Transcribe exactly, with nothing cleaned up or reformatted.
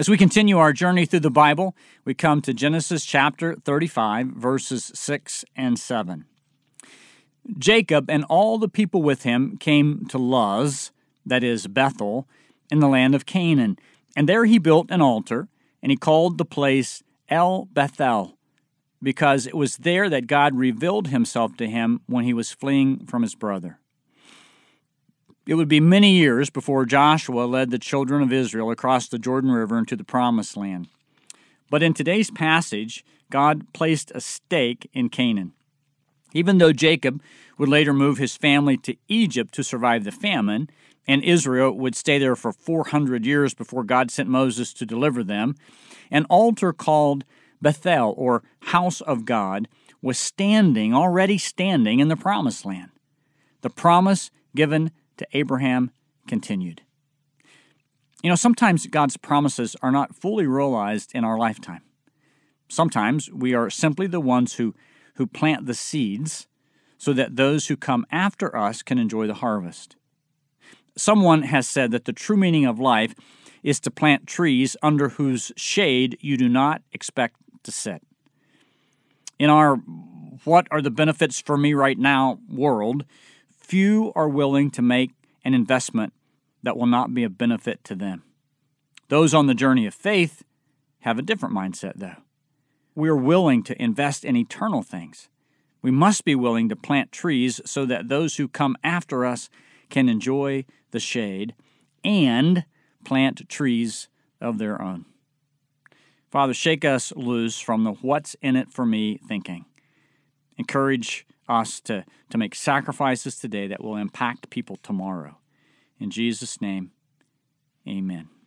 As we continue our journey through the Bible, we come to Genesis chapter thirty-five, verses six and seven. Jacob and all the people with him came to Luz, that is Bethel, in the land of Canaan, and there he built an altar, and he called the place El Bethel, because it was there that God revealed himself to him when he was fleeing from his brother. It would be many years before Joshua led the children of Israel across the Jordan River into the Promised Land. But in today's passage, God placed a stake in Canaan. Even though Jacob would later move his family to Egypt to survive the famine, and Israel would stay there for four hundred years before God sent Moses to deliver them, an altar called Bethel, or House of God, was standing, already standing in the Promised Land. The promise given to Abraham continued. You know, sometimes God's promises are not fully realized in our lifetime. Sometimes we are simply the ones who, who plant the seeds so that those who come after us can enjoy the harvest. Someone has said that the true meaning of life is to plant trees under whose shade you do not expect to sit. In our what are the benefits for me right now world, few are willing to make an investment that will not be of benefit to them. Those on the journey of faith have a different mindset, though. We are willing to invest in eternal things. We must be willing to plant trees so that those who come after us can enjoy the shade and plant trees of their own. Father, shake us loose from the what's in it for me thinking. Encourage us to, to make sacrifices today that will impact people tomorrow. In Jesus' name, amen.